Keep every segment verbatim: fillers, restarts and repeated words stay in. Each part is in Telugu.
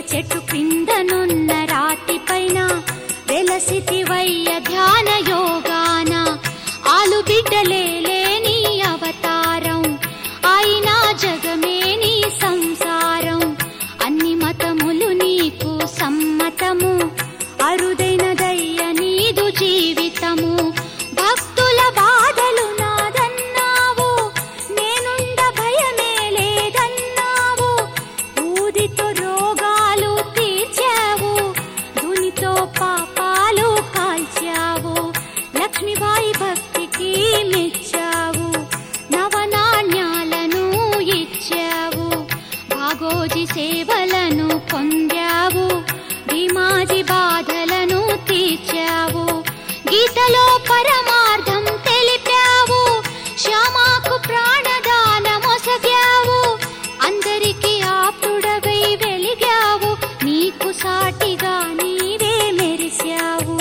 చెట్టు క్రిందనున్న రాతి పైన వెలసితివయ్య ధ్యాన యోగాన ఆలు బిడ్డలే లేని అవతారం అయినా జగమే నీ సంసారం అన్ని మతములు నీకు సమ్మతము అరుదైనదయ్య నీదు జీవితము భక్తుల బాధలు నాదన్నావు నేనుండ భయమే లేదన్నావు ఊదితో రోగాలు తీర్చావు ధునితో పాపాలు కాల్చావు లక్ష్మీబాయి భక్తికి మెచ్చావు నవనాణ్యాలను ఇచ్చావు భాగోజీ సేవలను పొందావు భీమాజీ బాధలను తీర్చావు గీతలో పరమార్థం తెలిపావు శ్యామాకు ప్రాణదానమొసగావు అందరికీ ఆప్తుడవై వెలిగావు నీకు సాటిగా నీవే మెరిశావు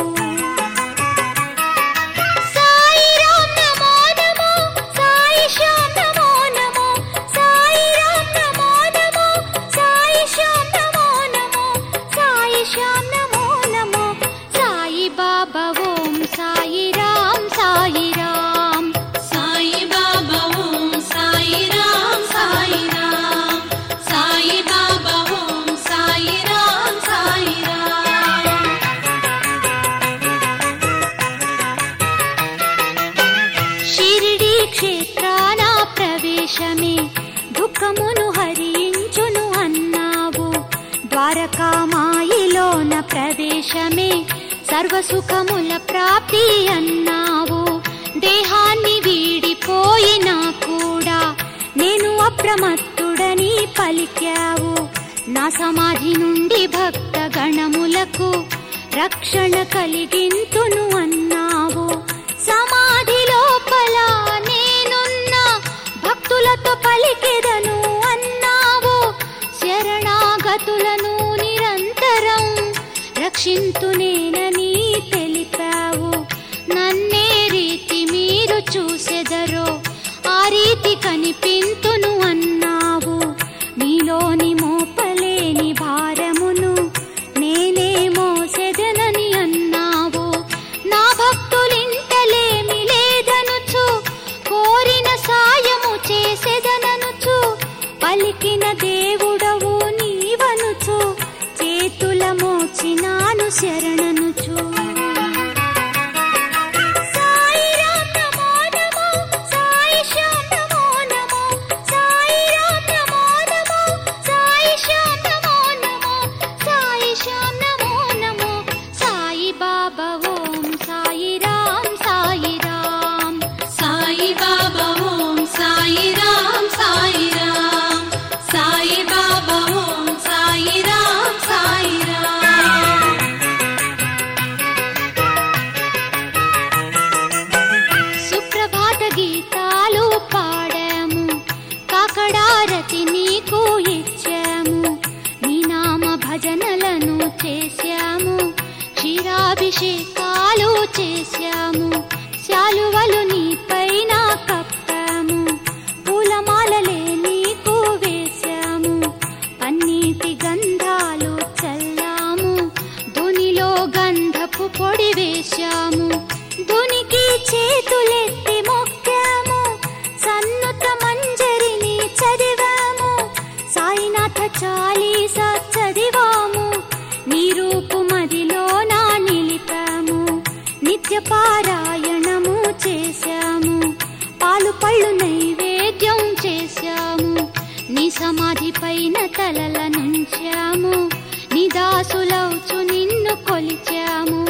సాయి రామ్ నమో నమో సాయి శ్యామ్ నమో నమో సాయి రామ్ నమో నమో సాయి శ్యామ్ నమో నమో సాయి శ్యామ్ నమో నమో సాయి బాబా ఓం సాయి రామ్ సాయి రామ్ సాయి బాబా ఓం సాయి రామ్ సాయి రామ్ సాయి బాబా ఓం సాయి రామ్ సాయి రామ్ షిరిడి క్షేత్రాన ప్రవేశమే దుఃఖమును హరించును అన్నావు ద్వారకామాయిలోన ప్రవేశమే సర్వసుఖముల ప్రాప్తి అన్నావు దేహాన్ని వీడిపోయినా కూడా నేను అప్రమత్తుడని పలికావు నా సమాధి నుండి భక్త గణములకు రక్షణ కలిగింతును అన్నావు సమాధి లోపల నేనున్న భక్తులతో పలికెదను అన్నావు శరణాగతులను నిరంతరం రక్షింతునేనని తెలిపావు నన్నే రీతి మీరు చూసెదరో ఆ రీతి కనిపింతును అన్నావు నీలోని మోపలేని భారమును నేనే మోసెదనని అన్నావు నా భక్తులింటలేమి లేదనుచు కోరిన సాయము చేసెదననుచు పలికిన దేవుడవు నీవనుచు చేతుల మోచినాను శరణనుచు సాయి రామ్ నమో నమో సాయి శ్యామ్ నమో నమో సాయి రామ్ నమో నమో సాయి శ్యామ్ నమో నమో సాయి శ్యామ్ నమో నమో సాయి బాబా ఓం సాయి రామ్ సాయి రామ్ సాయి బాబా ఓం సాయి రామ్ సాయి రామ్ సాయి బాబా ఓం సాయి రామ్ సాయి రామ్ సుప్రభాత గీతాలు పాడాము కాకడారతి నీకు ఇచ్చాము నీ నామ భజనలను చేశాము క్షీరాభిషేకాలు చేశాము శాలువలు నీ పైన కప్పాము పూలమాలలే నీకు వేశాము పన్నీటి గంధాలు చల్లాము ధునిలో గంధపు పొడి వేశాము ధునికి చేతులెత్తి మొక్కాము సన్నుత మంజరిని చదివాము సాయినాథ చాలీసా చదివాము నీ రూపు మదిలో నా నిలిపాము నిత్య పారాయణము చేశాము పాలు పళ్ళు నైవేద్యం చేశాము నీ సమాధి పైన తలల నుంచాము నీ దాసులవుచు నిన్ను కొలిచాము